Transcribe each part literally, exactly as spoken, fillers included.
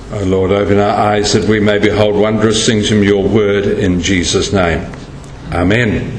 O Lord, open our eyes that we may behold wondrous things from your word in Jesus' name. Amen.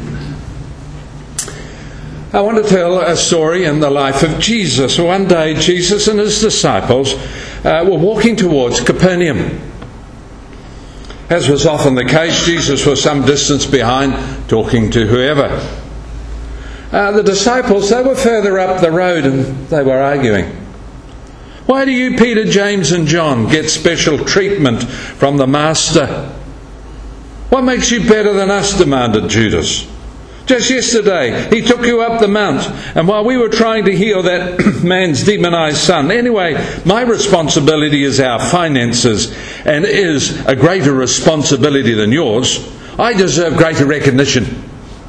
I want to tell a story in the life of Jesus. One day Jesus and his disciples uh, were walking towards Capernaum. As was often the case, Jesus was some distance behind, talking to whoever. Uh, the disciples, they were further up the road and they were arguing. Why do you, Peter, James and John, get special treatment from the Master? What makes you better than us? Demanded Judas. Just yesterday, he took you up the mount, and while we were trying to heal that man's demonized son. Anyway, my responsibility is our finances, and is a greater responsibility than yours. I deserve greater recognition.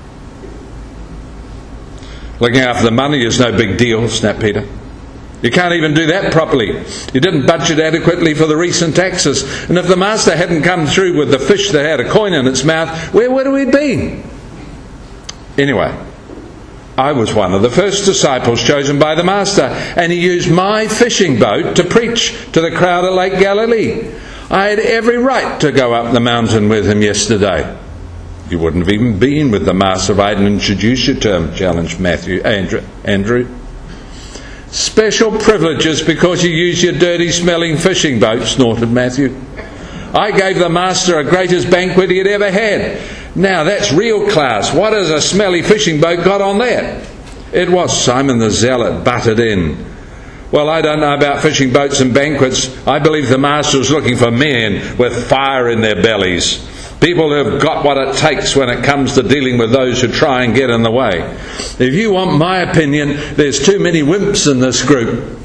Looking after the money is no big deal, snapped Peter. You can't even do that properly. You didn't budget adequately for the recent taxes. And if the Master hadn't come through with the fish that had a coin in its mouth, where would we have been? Anyway, I was one of the first disciples chosen by the Master, and he used my fishing boat to preach to the crowd at Lake Galilee. I had every right to go up the mountain with him yesterday. You wouldn't have even been with the Master if I hadn't introduced you to him, challenged Matthew, Andrew. Andrew. Special privileges because you use your dirty smelling fishing boat, snorted Matthew. I gave the Master a greatest banquet he had ever had. Now that's real class. What has a smelly fishing boat got on that? It was. Simon the Zealot butted in. Well, I don't know about fishing boats and banquets. I believe the Master was looking for men with fire in their bellies. People who have got what it takes when it comes to dealing with those who try and get in the way. If you want my opinion, there's too many wimps in this group.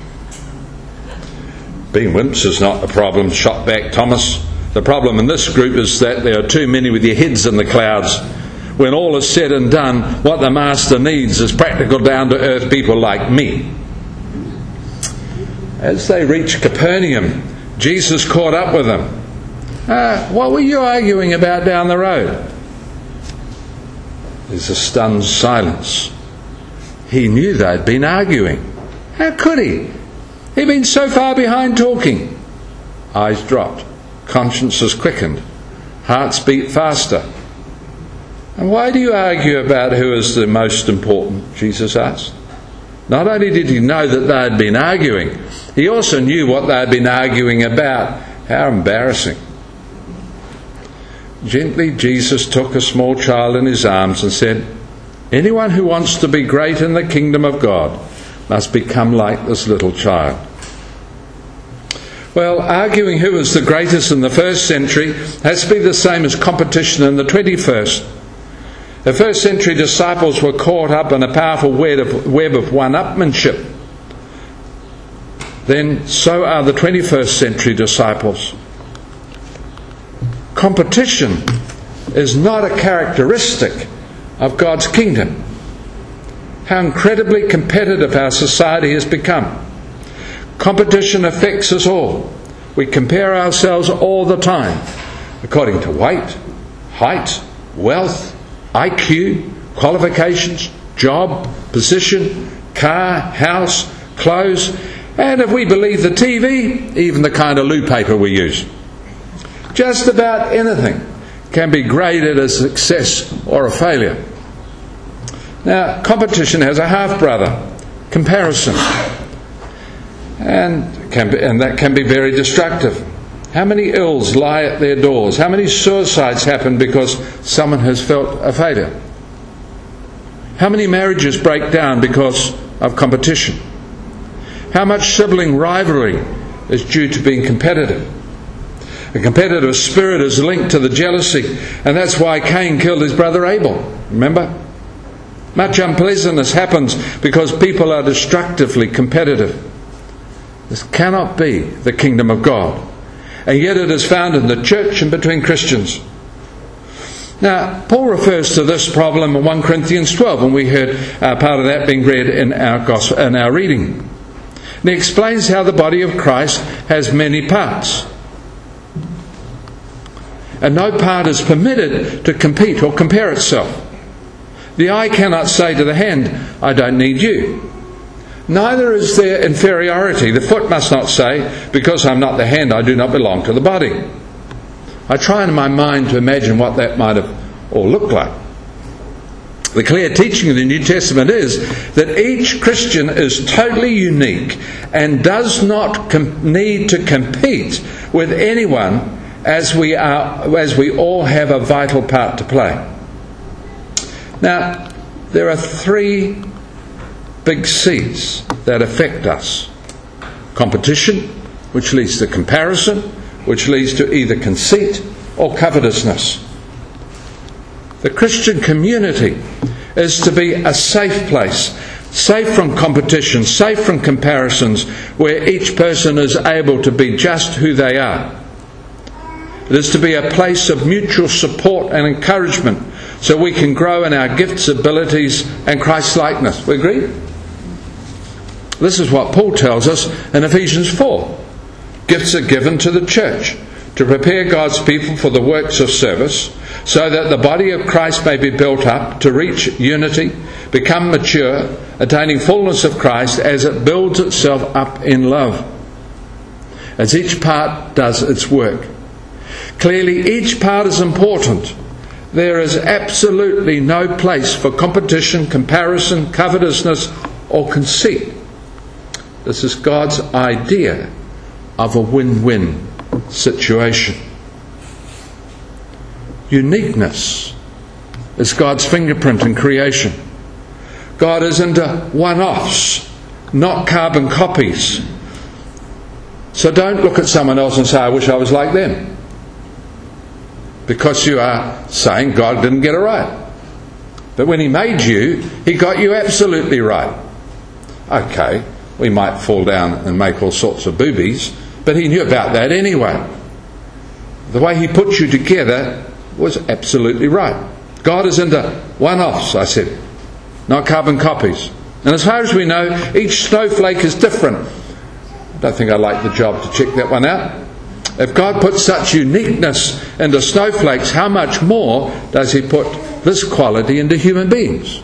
Being wimps is not the problem, shot back Thomas. The problem in this group is that there are too many with your heads in the clouds. When all is said and done, what the Master needs is practical, down-to-earth people like me. As they reached Capernaum, Jesus caught up with them. Uh, what were you arguing about down the road? There's a stunned silence. He knew they'd been arguing. How could he? He'd been so far behind talking. Eyes dropped. Consciences quickened. Hearts beat faster. And why do you argue about who is the most important? Jesus asked. Not only did he know that they had been arguing, he also knew what they had been arguing about. How embarrassing. Gently, Jesus took a small child in his arms and said, anyone who wants to be great in the kingdom of God must become like this little child. Well, arguing who was the greatest in the first century has to be the same as competition in the twenty-first. The first century disciples were caught up in a powerful web of, web of one-upmanship. Then so are the twenty-first century disciples. Competition is not a characteristic of God's kingdom. How incredibly competitive our society has become. Competition affects us all. We compare ourselves all the time, according to weight, height, wealth, I Q, qualifications, job, position, car, house, clothes, and if we believe the T V, even the kind of loo paper we use. Just about anything can be graded as a success or a failure. Now, competition has a half-brother, comparison. And, can be, and that can be very destructive. How many ills lie at their doors? How many suicides happen because someone has felt a failure? How many marriages break down because of competition? How much sibling rivalry is due to being competitive? The competitive spirit is linked to the jealousy, and that's why Cain killed his brother Abel. Remember? Much unpleasantness happens because people are destructively competitive. This cannot be the kingdom of God. And yet it is found in the church and between Christians. Now, Paul refers to this problem in First Corinthians twelve, and we heard uh, part of that being read in our gospel, in our reading. And he explains how the body of Christ has many parts. And no part is permitted to compete or compare itself. The eye cannot say to the hand, I don't need you. Neither is there inferiority. The foot must not say, because I'm not the hand, I do not belong to the body. I try in my mind to imagine what that might have all looked like. The clear teaching of the New Testament is that each Christian is totally unique and does not com- need to compete with anyone, as we are, as we all have a vital part to play. Now, there are three big C's that affect us. Competition, which leads to comparison, which leads to either conceit or covetousness. The Christian community is to be a safe place, safe from competition, safe from comparisons, where each person is able to be just who they are. It is to be a place of mutual support and encouragement, so we can grow in our gifts, abilities and Christ-likeness. We agree? This is what Paul tells us in Ephesians four. Gifts are given to the church to prepare God's people for the works of service, so that the body of Christ may be built up to reach unity, become mature, attaining fullness of Christ as it builds itself up in love, as each part does its work. Clearly, each part is important. There is absolutely no place for competition, comparison, covetousness, or conceit. This is God's idea of a win-win situation. Uniqueness is God's fingerprint in creation. God is into one-offs, not carbon copies. So don't look at someone else and say, I wish I was like them. Because you are saying God didn't get it right. But when He made you, He got you absolutely right. Okay, we might fall down and make all sorts of boobies, but He knew about that anyway. The way He put you together was absolutely right. God is into one-offs, I said, not carbon copies. And as far as we know, each snowflake is different. I don't think I like the job to check that one out. If God put such uniqueness into snowflakes, how much more does He put this quality into human beings?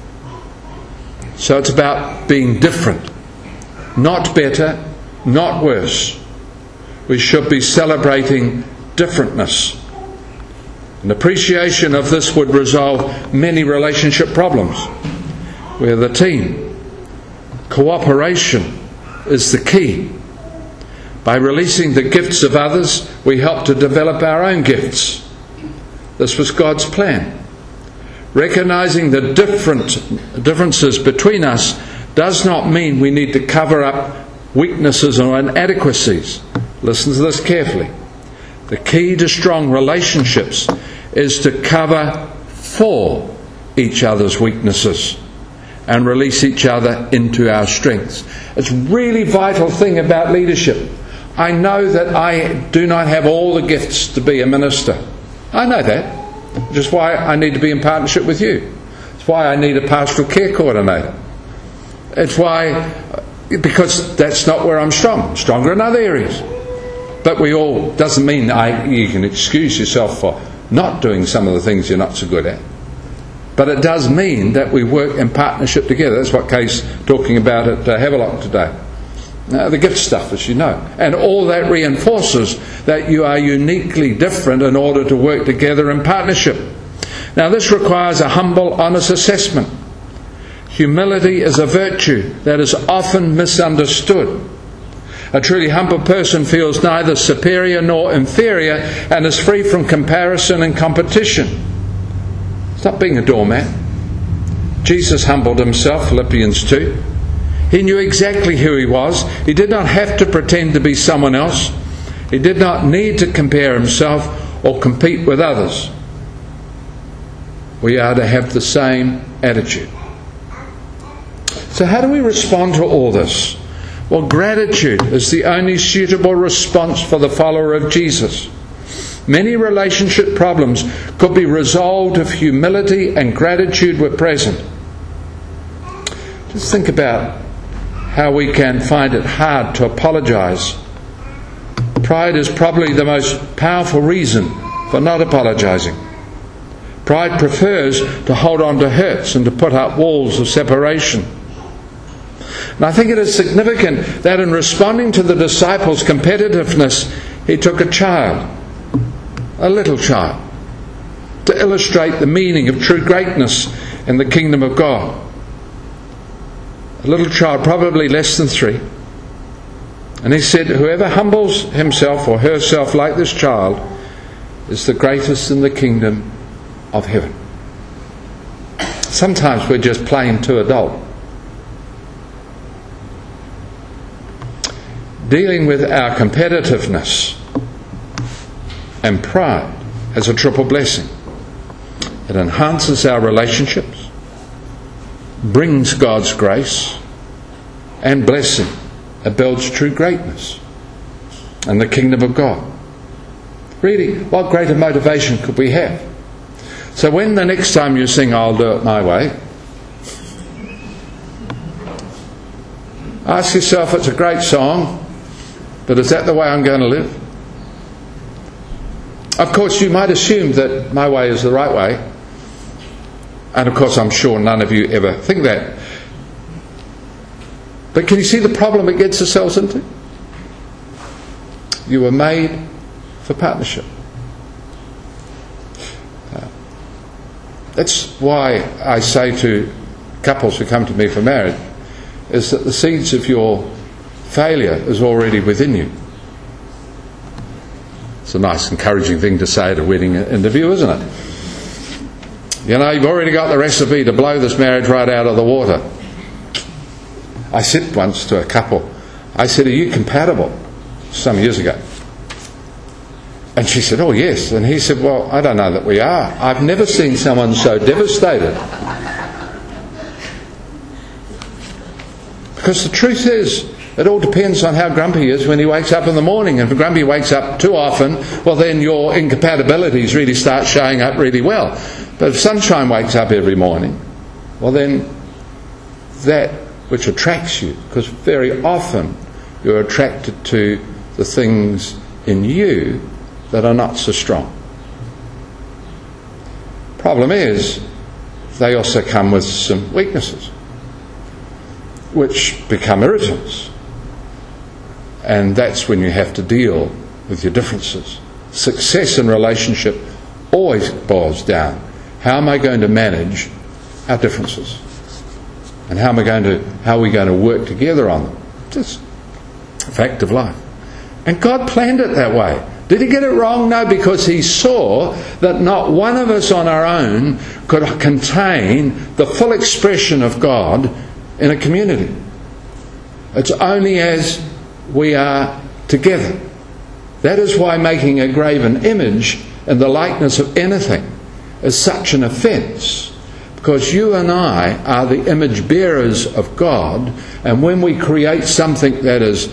So it's about being different. Not better, not worse. We should be celebrating differentness. An appreciation of this would resolve many relationship problems. We're the team. Cooperation is the key. By releasing the gifts of others, we help to develop our own gifts. This was God's plan. Recognizing the different differences between us does not mean we need to cover up weaknesses or inadequacies. Listen to this carefully. The key to strong relationships is to cover for each other's weaknesses and release each other into our strengths. It's a really vital thing about leadership. I know that I do not have all the gifts to be a minister. I know that. Which is why I need to be in partnership with you. It's why I need a pastoral care coordinator. It's why, because that's not where I'm strong. I'm stronger in other areas. But we all, doesn't mean I, you can excuse yourself for not doing some of the things you're not so good at. But it does mean that we work in partnership together. That's what Kay's talking about at uh, Havelock today. Uh, the gift stuff, as you know. And all that reinforces that you are uniquely different in order to work together in partnership. Now this requires a humble, honest assessment. Humility is a virtue that is often misunderstood. A truly humble person feels neither superior nor inferior and is free from comparison and competition. Stop being a doormat. Jesus humbled himself, Philippians two. He knew exactly who he was. He did not have to pretend to be someone else. He did not need to compare himself or compete with others. We are to have the same attitude. So how do we respond to all this? Well, gratitude is the only suitable response for the follower of Jesus. Many relationship problems could be resolved if humility and gratitude were present. Just think about how we can find it hard to apologize. Pride is probably the most powerful reason for not apologizing. Pride prefers to hold on to hurts and to put up walls of separation. And I think it is significant that in responding to the disciples' competitiveness, he took a child, a little child, to illustrate the meaning of true greatness in the kingdom of God. A little child, probably less than three. And he said, whoever humbles himself or herself like this child is the greatest in the kingdom of heaven. Sometimes we're just plain too adult. Dealing with our competitiveness and pride as a triple blessing. It enhances our relationships, brings God's grace and blessing. It builds true greatness and the kingdom of God. Really, what greater motivation could we have? So when the next time you sing I'll Do It My Way, ask yourself, it's a great song, but is that the way I'm going to live? Of course, you might assume that my way is the right way. And of course, I'm sure none of you ever think that. But can you see the problem it gets ourselves into? You were made for partnership. Uh, that's why I say to couples who come to me for marriage, is that the seeds of your failure is already within you. It's a nice, encouraging thing to say at a wedding interview, isn't it? You know, you've already got the recipe to blow this marriage right out of the water. I said once to a couple, I said, are you compatible? Some years ago. And she said, oh yes. And he said, well, I don't know that we are. I've never seen someone so devastated. Because the truth is, it all depends on how grumpy he is when he wakes up in the morning. And if grumpy wakes up too often, well then your incompatibilities really start showing up really well. But if sunshine wakes up every morning, well then that which attracts you, because very often you're attracted to the things in you that are not so strong. Problem is, they also come with some weaknesses, which become irritants. And that's when you have to deal with your differences. Success in relationship always boils down, how am I going to manage our differences? And how am I going to, how are we going to work together on them? Just a fact of life. And God planned it that way. Did he get it wrong? No, because he saw that not one of us on our own could contain the full expression of God in a community. It's only as we are together. That is why making a graven image in the likeness of anything is such an offence. Because you and I are the image bearers of God, and when we create something that is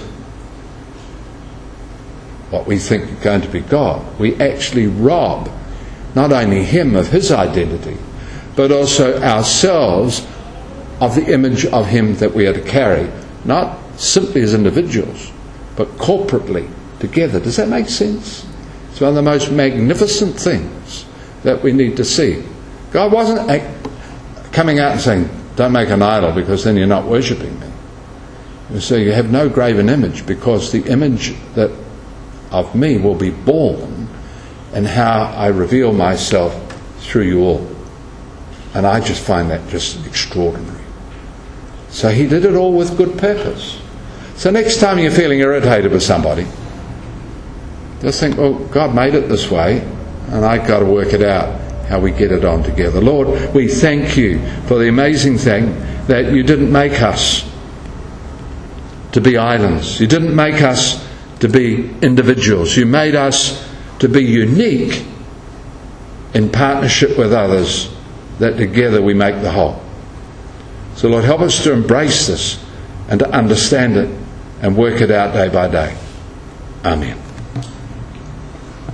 what we think is going to be God, we actually rob not only him of his identity, but also ourselves of the image of him that we are to carry, not simply as individuals, but corporately together. Does that make sense? It's one of the most magnificent things that we need to see. God wasn't coming out and saying, don't make an idol because then you're not worshipping me. You see, you have no graven image because the image that of me will be born in how I reveal myself through you all. And I just find that just extraordinary. So he did it all with good purpose. So next time you're feeling irritated with somebody, just think, well, God made it this way, and I've got to work it out, how we get it on together. Lord, we thank you for the amazing thing that you didn't make us to be islands. You didn't make us to be individuals. You made us to be unique in partnership with others, that together we make the whole. So Lord, help us to embrace this and to understand it and work it out day by day. Amen.